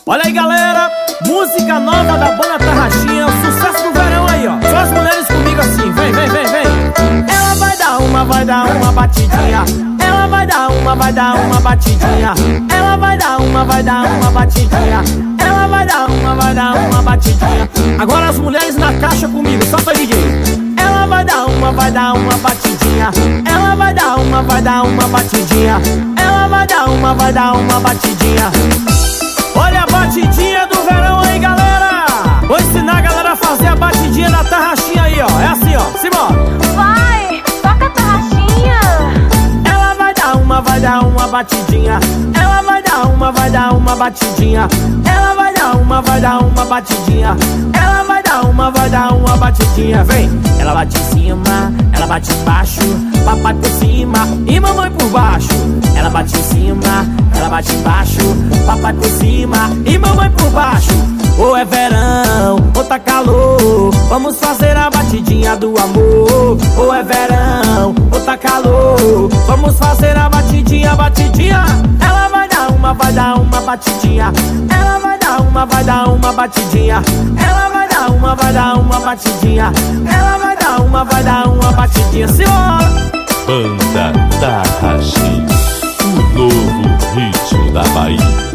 Olha aí, galera, música nova da banda Tarraxinha, sucesso do verão aí, ó. Só as mulheres comigo assim, vem, vem, vem, vem. Ela vai dar uma batidinha. Ela vai dar uma batidinha. Ela vai dar uma batidinha. Ela vai dar uma batidinha. Agora as mulheres na caixa comigo, só pra DJ. Ela vai dar uma batidinha. Ela vai dar uma batidinha. Ela vai dar uma batidinha. Olha a batidinha do verão aí, galera. Vou ensinar a galera a fazer a batidinha da Tarraxinha aí, ó. É assim, ó, simbora. Vai, toca a Tarraxinha. Ela vai dar uma batidinha. Ela vai dar uma batidinha. Ela vai dar uma batidinha. Ela vai dar uma batidinha. Vem, ela bate em cima, ela bate embaixo, papai por cima e mamãe por baixo. Ela bate em cima, ela bate embaixo, papai por cima e mamãe por baixo. Ou é verão, ou tá calor, vamos fazer a batidinha do amor. Ou é verão, ou tá calor, vamos fazer a batidinha, batidinha. Ela vai dar uma batidinha. Ela vai dar uma batidinha. Ela vai dar uma batidinha. Ela vai dar uma batidinha. Senhora! Banda Tarraxinha, o novo ritmo da Bahia.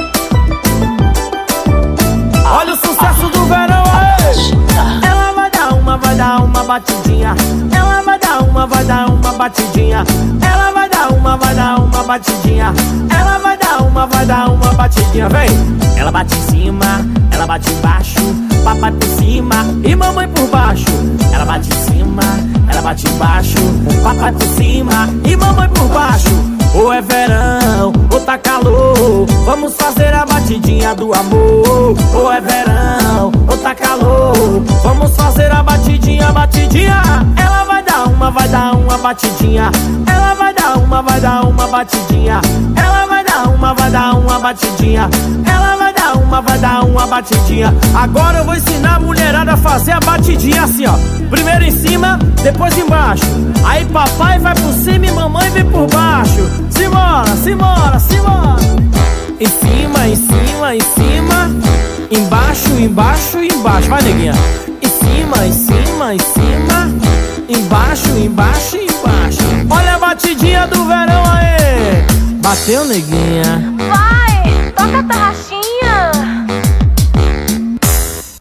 Olha o sucesso do verão aí! Ela vai dar uma batidinha. Ela vai dar uma batidinha. Ela vai dar uma batidinha. Ela vai dar uma batidinha. Vem! Ela bate em cima, ela bate embaixo, papai por cima e mamãe por baixo. Ela bate em cima, ela bate embaixo, papai por cima e mamãe por baixo. Ou é verão, ou tá calor, vamos fazer a batidinha do amor. Ou é verão, ou tá calor, vamos fazer a batidinha, batidinha. Ela vai dar uma batidinha. Ela vai dar uma batidinha. Ela vai dar uma batidinha. Ela vai dar uma batidinha. Agora eu vou ensinar a mulherada a fazer a batidinha assim, ó. Primeiro em cima, depois embaixo. Aí papai vai por cima e mamãe vem por baixo. Simbora, simbora, simbora. Em cima, em cima, em cima. Embaixo, embaixo, embaixo. Vai, neguinha. Em cima, em cima, em cima. Embaixo, embaixo, embaixo. Olha a batidinha do verão aí. Bateu, neguinha. Vai, toca a Tarraxinha.